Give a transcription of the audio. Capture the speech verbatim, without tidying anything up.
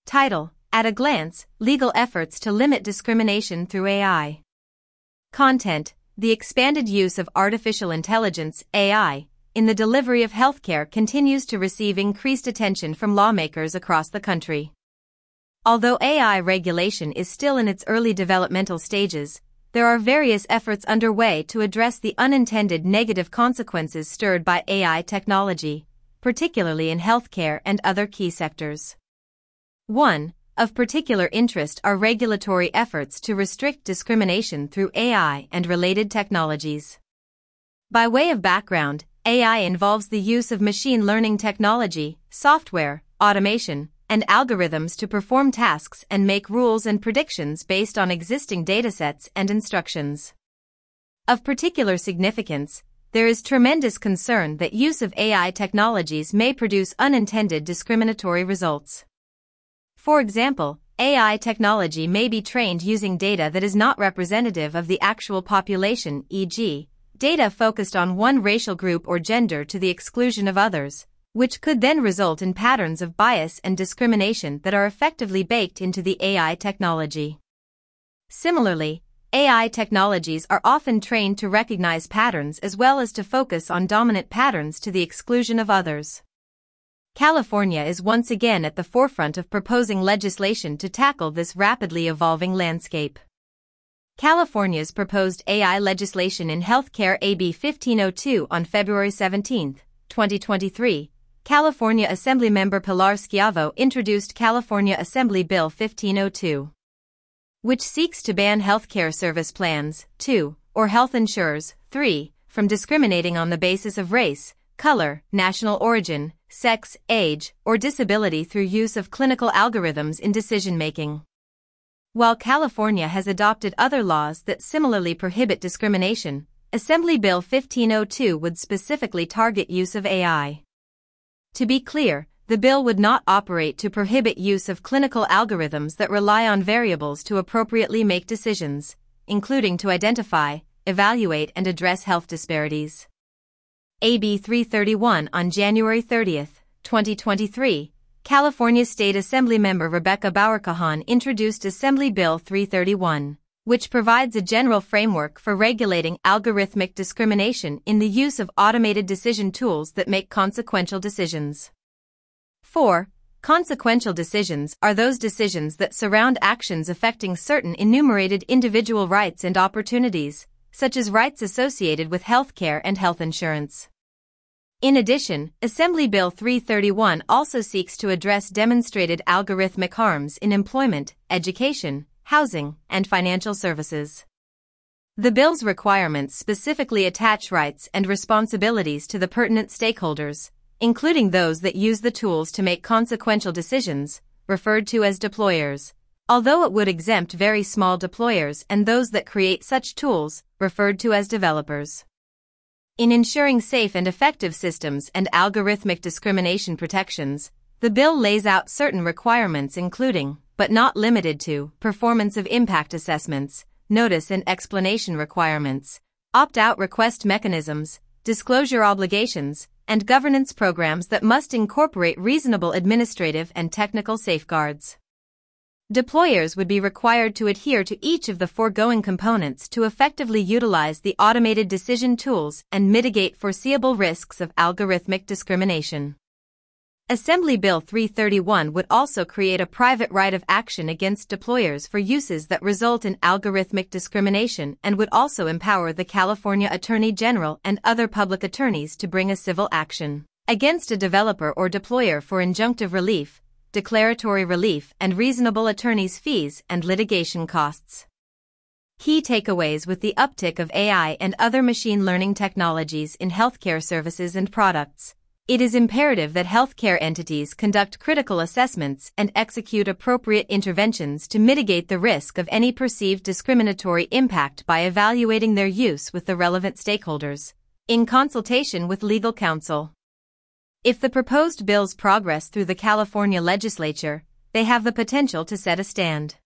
Title: At a glance, legal efforts to limit discrimination through A I. Content: The expanded use of artificial intelligence, A I, in the delivery of healthcare continues to receive increased attention from lawmakers across the country. Although A I regulation is still in its early developmental stages, there are various efforts underway to address the unintended negative consequences stirred by A I technology, particularly in healthcare and other key sectors. one. Of particular interest are regulatory efforts to restrict discrimination through A I and related technologies. By way of background, A I involves the use of machine learning technology, software, automation, and algorithms to perform tasks and make rules and predictions based on existing datasets and instructions. Of particular significance, there is tremendous concern that use of A I technologies may produce unintended discriminatory results. For example, A I technology may be trained using data that is not representative of the actual population, for example, data focused on one racial group or gender to the exclusion of others, which could then result in patterns of bias and discrimination that are effectively baked into the A I technology. Similarly, A I technologies are often trained to recognize patterns as well as to focus on dominant patterns to the exclusion of others. California is once again at the forefront of proposing legislation to tackle this rapidly evolving landscape. California's proposed A I legislation in healthcare, A B fifteen oh two, on February seventeenth, twenty twenty-three, California Assemblymember Pilar Schiavo introduced California Assembly Bill fifteen oh two, which seeks to ban healthcare service plans, two, or health insurers, three, from discriminating on the basis of race, color, national origin, sex, age, or disability through use of clinical algorithms in decision-making. While California has adopted other laws that similarly prohibit discrimination, Assembly Bill fifteen oh two would specifically target use of A I. To be clear, the bill would not operate to prohibit use of clinical algorithms that rely on variables to appropriately make decisions, including to identify, evaluate, and address health disparities. A B three thirty-one On January thirtieth, twenty twenty-three, California State Assemblymember Rebecca Bauer-Cahan introduced Assembly Bill three thirty-one, which provides a general framework for regulating algorithmic discrimination in the use of automated decision tools that make consequential decisions. four. Consequential decisions are those decisions that surround actions affecting certain enumerated individual rights and opportunities, such as rights associated with healthcare and health insurance. In addition, Assembly Bill three thirty-one also seeks to address demonstrated algorithmic harms in employment, education, housing, and financial services. The bill's requirements specifically attach rights and responsibilities to the pertinent stakeholders, including those that use the tools to make consequential decisions, referred to as deployers, although it would exempt very small deployers and those that create such tools, referred to as developers. In ensuring safe and effective systems and algorithmic discrimination protections, the bill lays out certain requirements including, but not limited to, performance of impact assessments, notice and explanation requirements, opt-out request mechanisms, disclosure obligations, and governance programs that must incorporate reasonable administrative and technical safeguards. Deployers would be required to adhere to each of the foregoing components to effectively utilize the automated decision tools and mitigate foreseeable risks of algorithmic discrimination. Assembly Bill three thirty-one would also create a private right of action against deployers for uses that result in algorithmic discrimination and would also empower the California Attorney General and other public attorneys to bring a civil action against a developer or deployer for injunctive relief, declaratory relief, and reasonable attorney's fees and litigation costs. Key takeaways with the uptick of A I and other machine learning technologies in healthcare services and products. It is imperative that healthcare entities conduct critical assessments and execute appropriate interventions to mitigate the risk of any perceived discriminatory impact by evaluating their use with the relevant stakeholders, in consultation with legal counsel. If the proposed bills progress through the California legislature, they have the potential to set a stand.